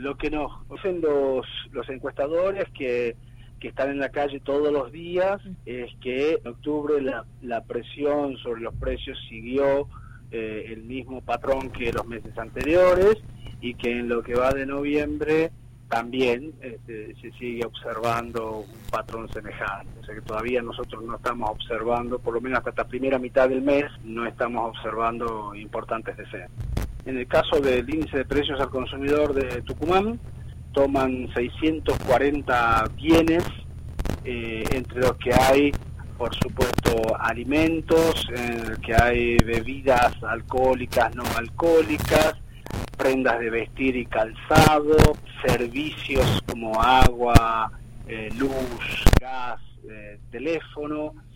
Lo que nos dicen los encuestadores que están en la calle todos los días es que en octubre la presión sobre los precios siguió el mismo patrón que los meses anteriores, y que en lo que va de noviembre también se sigue observando un patrón semejante. O sea que todavía nosotros no estamos observando, por lo menos hasta esta primera mitad del mes, no estamos observando importantes descensos. En el caso del índice de precios al consumidor de Tucumán, toman 640 bienes, entre los que hay, por supuesto, alimentos, que hay bebidas alcohólicas, no alcohólicas, prendas de vestir y calzado, servicios como agua, luz, gas, teléfono,